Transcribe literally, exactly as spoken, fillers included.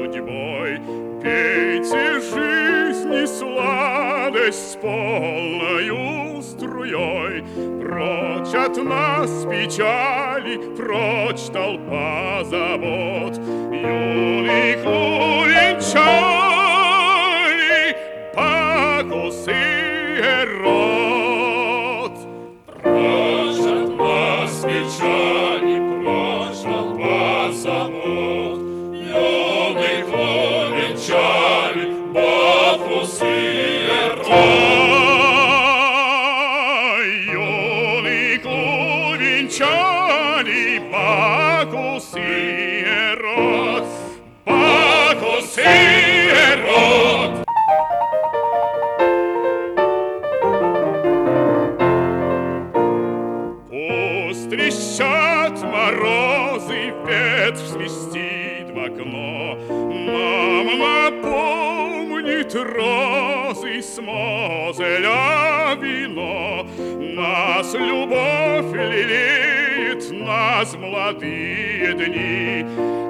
судьбой. Пейте жизни сладость с полною струей. Прочь от нас печали, прочь толпа забот. Юных увенчали Бакус и Ирод. Прочь от нас печали, прочь толпа забот. Юных увенчали Бакус и Ирод. Юных увенчали Бакус и Ирод. Бакус и Ирод. Пусть трещат морозы, ветер свистит в окно, нам напомнит розы с Мозеля вино. Нас любовь лелеет, нас молодые дни,